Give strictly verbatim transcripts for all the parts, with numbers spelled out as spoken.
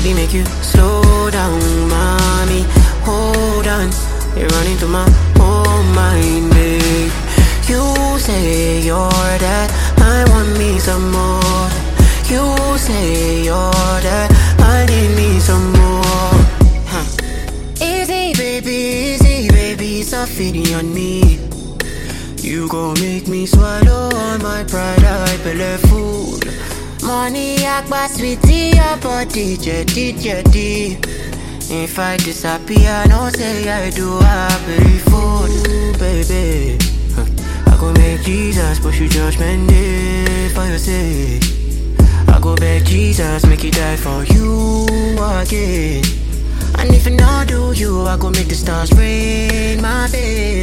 Maybe make you slow down, mommy. Hold on, you're running through my whole mind, babe. You say you're that, I want me some more. You say you're that, I need me some more. Huh. Easy, baby, easy, baby, stop feeding on me. You gon' make me swallow all my pride, I believe food. Money, akba, sweetie, your body, jetty, jetty. If I disappear, no say I do happy food. Ooh, baby, huh. I go make Jesus push you judgment day for your sake. I go beg Jesus, make it die for you again. And if I not do you, I go make the stars rain, my babe.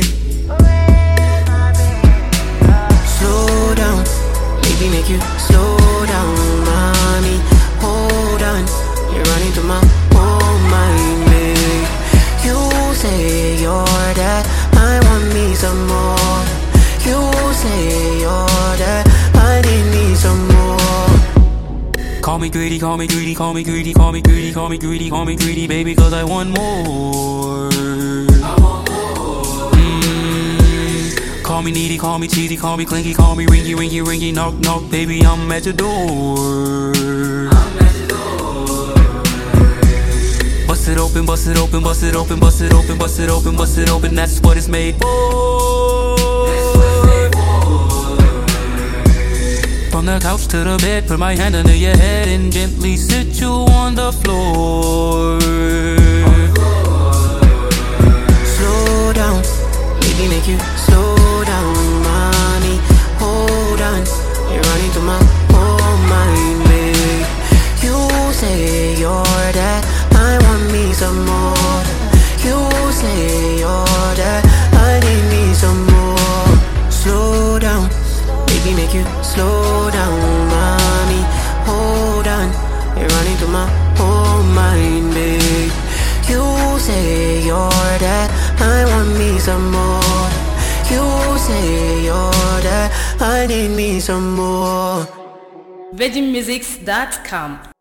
Slow down, maybe make you slow down, mommy. Hold on, you're running through my whole mind, babe. You say you're that, I want me some more. You say you're that, I need me some more. Call me greedy, call me greedy, call me greedy, call me greedy, call me greedy, call me greedy, baby, cause I want more. I want more. Mm. Call me needy, call me cheesy, call me clinky, call me ringy, ringy, ringy, knock, knock, baby, I'm at your door. I'm at your door. Bust it open, bust it open, bust it open, bust it open, bust it open, bust it open, that's what it's made for. From the couch to the bed, put my hand under your head and gently sit you on the floor. Slow down, maybe make you slow down, mommy. Hold on, you're running through my whole mind, babe. You say you're that, I want me some more. You say you're that, I need me some more. Slow down, maybe make you slow down, mommy. Hold on, you're running through my whole mind, babe. You say you're that, I want me some more. You say you're that, I need me some more. virgin musics dot com